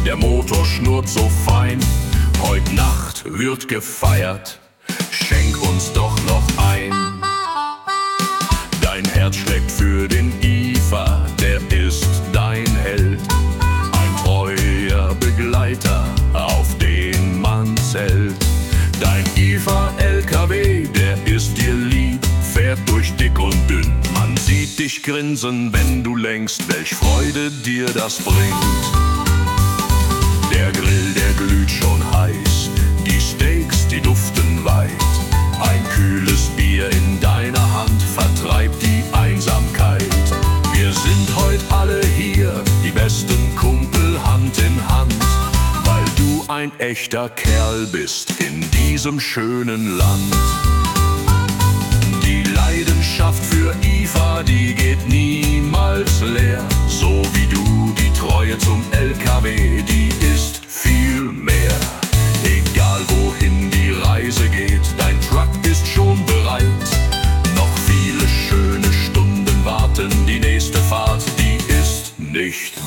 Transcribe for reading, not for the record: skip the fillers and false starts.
der Motor schnurrt so fein. Heut Nacht wird gefeiert, schenk uns doch noch ein. Dein Herz schlägt für den IFA, der ist dein Held. Ein treuer Begleiter, auf den man zählt. Dein IFA-LKW, der ist dir lieb, fährt durch dick und dünn. Man sieht dich grinsen, wenn du lenkst, welch Freude dir das bringt. Der Grill, der glüht schon heiß, die Steaks, die duften weit. Ein kühles Bier in deiner Hand vertreibt die Einsamkeit. Wir sind heut alle hier, die besten Kumpel Hand in Hand, weil du ein echter Kerl bist in diesem schönen Land. Die Leidenschaft für IFA, die geht niemals leer. So wie du, die Treue zum LKW, die ist viel mehr. Egal wohin die Reise geht, dein Truck ist schon bereit. Noch viele schöne Stunden warten, die nächste Fahrt, die ist nicht